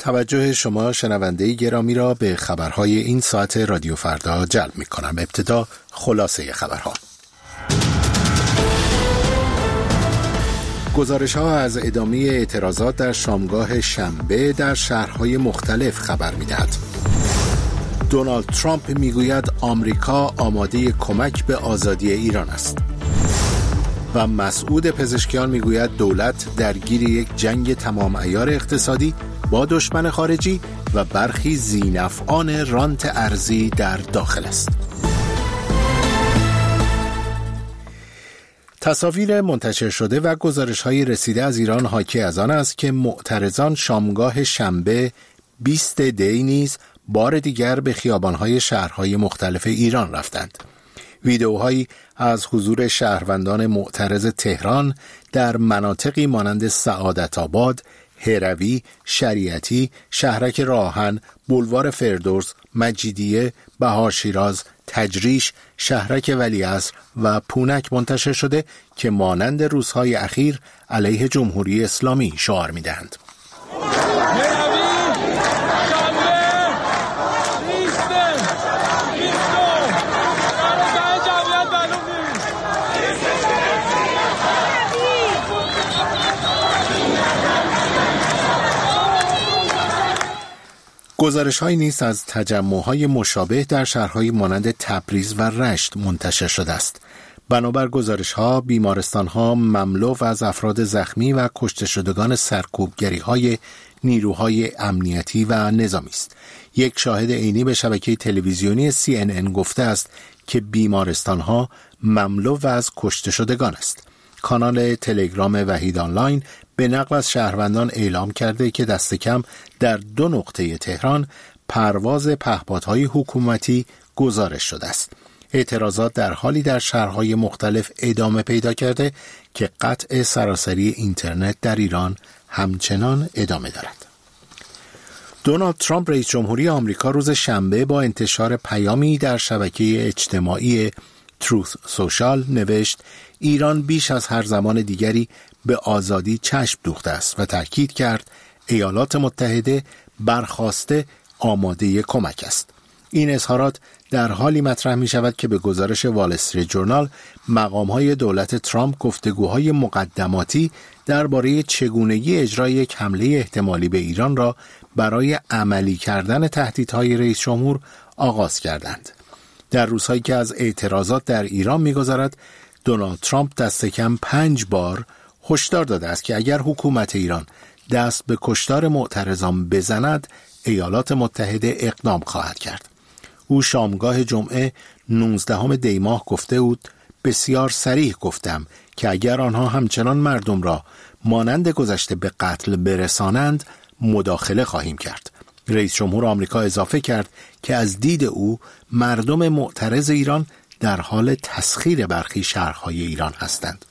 توجه شما شنونده گرامی را به خبرهای این ساعت رادیو فردا جلب می کنم. ابتدا خلاصه خبرها. گزارش‌ها از ادامه اعتراضات در شامگاه شنبه در شهرهای مختلف خبر می‌دهد. دونالد ترامپ میگوید آمریکا آماده کمک به آزادی ایران است. و مسعود پزشکیان میگوید دولت درگیر یک جنگ تمام عیار اقتصادی با دشمن خارجی و برخی ذی‌نفعان رانت ارضی در داخل است. تصاویر منتشر شده و گزارش‌های رسیده از ایران حاکی از آن است که معترضان شامگاه شنبه 20 دی نیز بار دیگر به خیابان‌های شهرهای مختلف ایران رفتند. ویدئوهایی از حضور شهروندان معترض تهران در مناطقی مانند سعادت آباد، هروی، شریعتی، شهرک راهن، بولوار فردوس، مجیدیه، بهار شیراز، تجریش، شهرک ولیعصر و پونک منتشر شده که مانند روزهای اخیر علیه جمهوری اسلامی شعار می‌دهند. گزارش‌هایی نیز از تجمع‌های مشابه در شهرهای مانند تبریز و رشت منتشر شده است. بنابر گزارش‌ها بیمارستان‌ها مملو از افراد زخمی و کشته شدگان سرکوبگری‌های نیروهای امنیتی و نظامی است. یک شاهد عینی به شبکه تلویزیونی CNN گفته است که بیمارستان‌ها مملو از کشته شدگان است. کانال تلگرام وحید آنلاین به نقل از شهروندان اعلام کرده که دست کم در 2 نقطه تهران پرواز پهپادهای حکومتی گزارش شده است. اعتراضات در حالی در شهرهای مختلف ادامه پیدا کرده که قطع سراسری اینترنت در ایران همچنان ادامه دارد. دونالد ترامپ رئیس جمهوری آمریکا روز شنبه با انتشار پیامی در شبکه اجتماعی تروث سوشال نوشت ایران بیش از هر زمان دیگری به آزادی چشم دوخته است و تاکید کرد ایالات متحده برخاسته آماده کمک است. این اظهارات در حالی مطرح می شود که به گزارش وال استریت جورنال مقام‌های دولت ترامپ گفتگوهای مقدماتی درباره چگونگی اجرای یک حمله احتمالی به ایران را برای عملی کردن تهدیدهای رئیس جمهور آغاز کردند. در روزهایی که از اعتراضات در ایران می‌گذرد، دونالد ترامپ دست کم 5 بار هشدار داده است که اگر حکومت ایران دست به کشتار معترضان بزند، ایالات متحده اقدام خواهد کرد. او شامگاه جمعه 19 دی ماه گفته بود بسیار صریح گفتم که اگر آنها همچنان مردم را مانند گذشته به قتل برسانند مداخله خواهیم کرد. رئیس جمهور آمریکا اضافه کرد که از دید او مردم معترض ایران در حال تسخیر برخی شهرهای ایران هستند.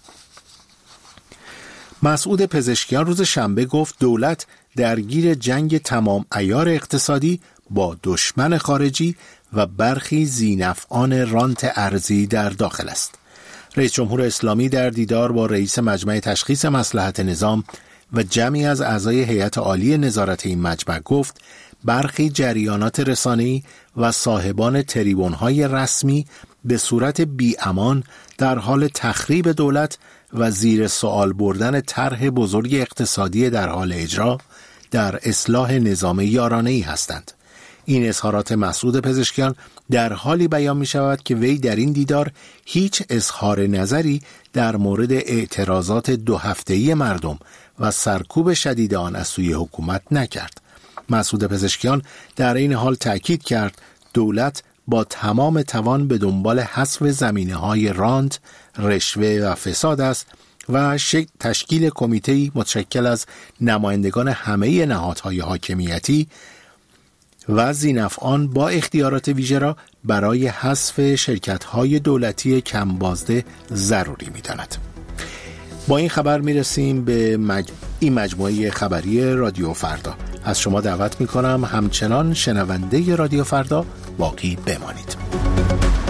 مسعود پزشکیان روز شنبه گفت دولت درگیر جنگ تمام عیار اقتصادی با دشمن خارجی و برخی ذی‌نفعان رانت ارضی در داخل است. رئیس جمهور اسلامی در دیدار با رئیس مجمع تشخیص مصلحت نظام و جمعی از اعضای هیئت عالی نظارت این مجمع گفت برخی جریانات رسانه‌ای و صاحبان تریبون‌های رسمی به صورت بی‌امان در حال تخریب دولت و زیر سوال بردن طرح بزرگ اقتصادی در حال اجرا در اصلاح نظام یارانه‌ای هستند. این اظهارات مسعود پزشکیان در حالی بیان می شود که وی در این دیدار هیچ اظهار نظری در مورد اعتراضات 2 هفته‌ای مردم و سرکوب شدید آن از سوی حکومت نکرد. مسعود پزشکیان در این حال تأکید کرد دولت با تمام توان به دنبال حذف زمینه‌های رانت، رشوه و فساد است و تشکیل کمیته‌ای متشکل از نمایندگان همه نهادهای حاکمیتی و ذی‌نفعان با اختیارات ویژه را برای حذف شرکت‌های دولتی کم بازده ضروری می‌داند. با این خبر می‌رسیم به این مجموعه خبری رادیو فردا. از شما دعوت می‌کنم همچنان شنونده رادیو فردا باقی بمانید.